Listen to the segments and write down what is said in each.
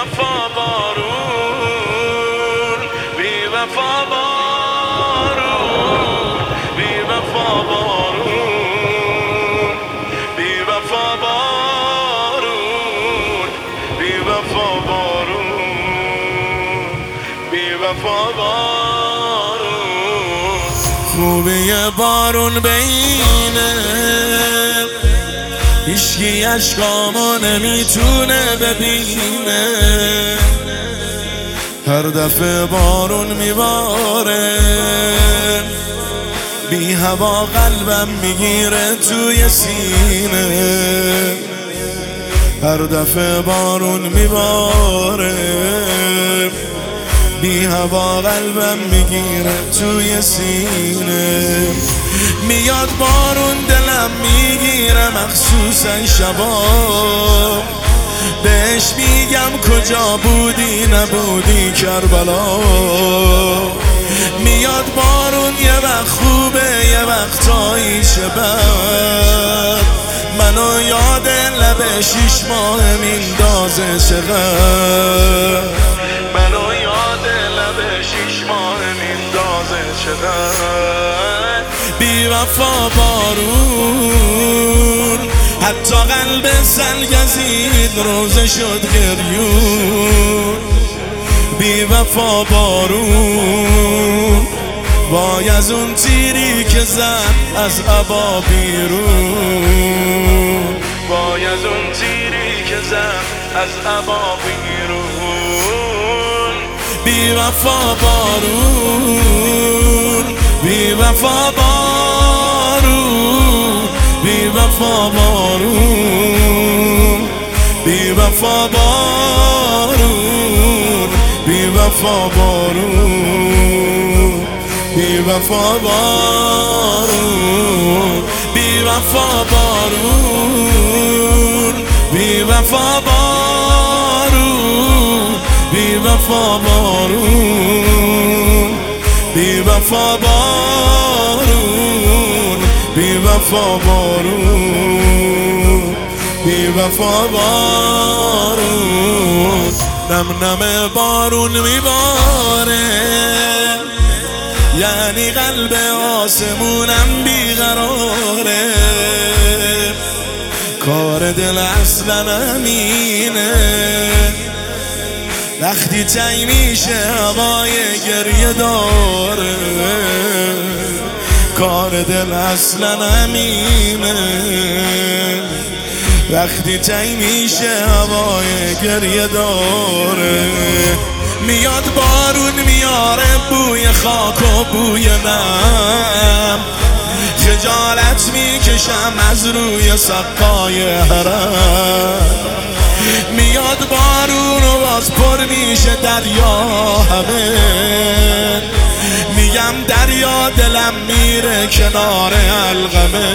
وفا بارون، بی وفا بارون، بی وفا بارون، بی وفا بارون، بی وفا بارون، بی وفا بارون. خوبی بارون بینه هیچکی عشقامو نمیتونه ببینه، هر دفعه بارون میباره بی هوا قلبم میگیره توی سینه، هر دفعه بارون میباره بی هوا قلبم میگیره توی سینه. میاد بارون دلم میگیره مخصوصا شبا، بهش میگم کجا بودی نبودی کربلا. میاد بارون یه وقت خوبه یه وقتایی چه بد، منو یاد لب 6 ماه میندازه چقدر، منو یاد لب 6 ماه میندازه چقدر. بی وفا بارون حتی قلب سلگزید روزه شد گریون. بی وفا بارون وای از اون تیری که زد از عبا بیرون، وای از اون تیری که زد از عبا بیرون. بی وفا بارون، بی وفا بارون، بی وفا بارون، بی وفا بارون، بی وفا بارون، بی وفا بارون، بی وفا بارون، بی وفا بارون، بی وفا بارون، بی وفا بارون، بی وفا بارون، بی وفا بارون. نم نم بارون میباره یعنی قلب آسمونم بیقراره، کار دل اصلا همینه وقتی تنگ میشه هوای گریه داره، کار دل اصلا همینه وقتی تنگ میشه هوای گریه داره. میاد بارون میاره بوی خاک و بوی نم، خجالت میکشم از روی سقای حرم. میاد بارون و باز پر میشه دریا همه، میگم دریا دلم میره کنار القمه،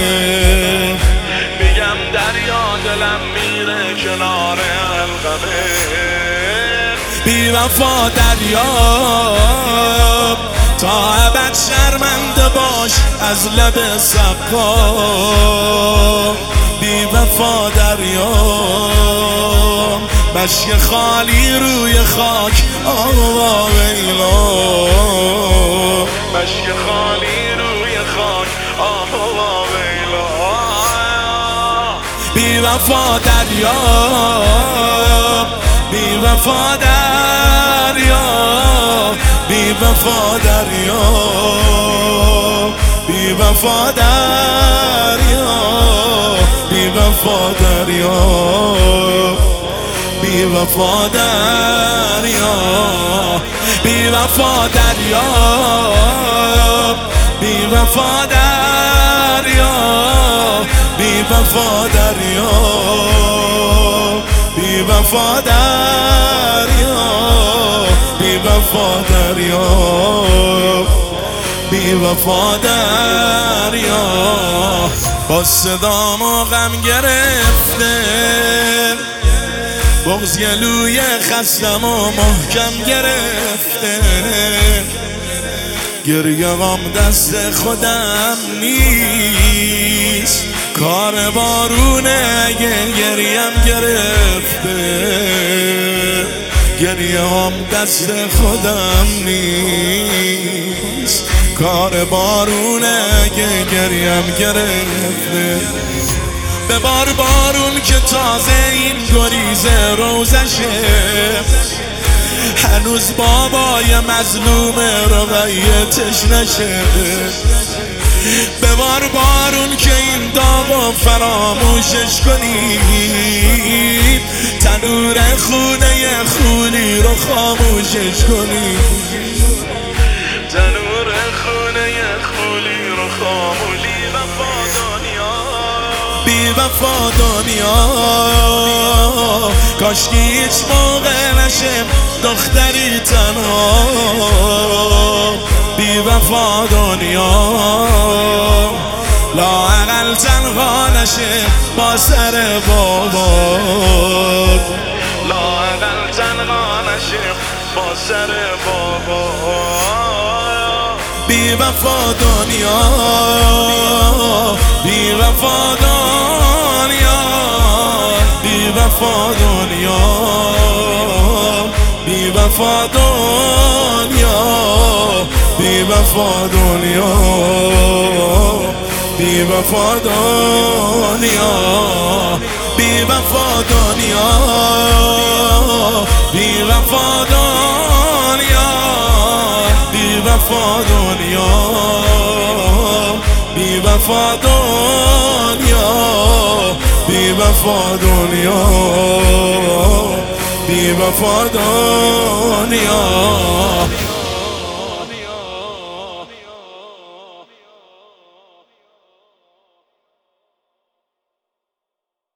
میگم دریا دلم میره کنار القمه. بی وفا دریا تا ابد شرمنده باش از لب سقا، بی وفا دریا مشک خالی روی خاک آوا ویلا، مشک خالی روی خاک آوا ویلا. بی وفا دریا، بی وفا دریا، بی وفا دریا، بی وفا دریا، بی وفا دریا، بی وفا دریا، بی وفا دریا، بی وفا دریا، بی وفا دریا، بی وفا دریا، بی وفا دریا، بی وفا دریا. با صدام و غم گرفته بغض گلوی خستم و محکم گرفته، گریه غم دست خودم نیست، کار بارونه اگه گریم گرفته. گریه هم دست خودم نیست، کار بارونه اگه گریم گرفته. ببار بارون که تازه این گریز روزشه، هنوز بابای مظلوم رویتش نشه. ببار بارون که این داغو فراموشش کنی، تنور خونه خونی رو خاموشش کنی، تنور خونه خونی رو خاموشی. بی وفا دنیا کاشکی هیچ موقع نشه دختری تنها. بی وفا دنیا لااقل تنها نشه با سر بابا، لااقل تنها نشه با سر بابا. بی وفا دنیا، بی وفا دنیا، بی وفا دنیا، بی وفا دنیا، بی وفا دنیا، بی وفا دنیا، بی وفا دنیا، بی وفا دنیا، بی وفا دنیا، بی وفا دنیا، بی وفا دنیا، بی وفا دنیا.